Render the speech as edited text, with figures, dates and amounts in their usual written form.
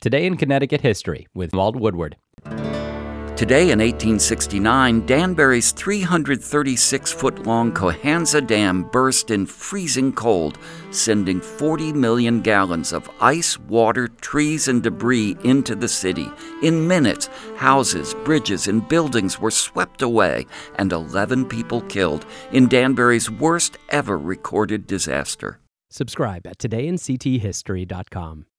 Today in Connecticut History with Walt Woodward. Today in 1869, Danbury's 336-foot-long Cohanza Dam burst in freezing cold, sending 40 million gallons of ice, water, trees, and debris into the city. In minutes, houses, bridges, and buildings were swept away, and 11 people killed in Danbury's worst ever recorded disaster. Subscribe at todayinCTHistory.com.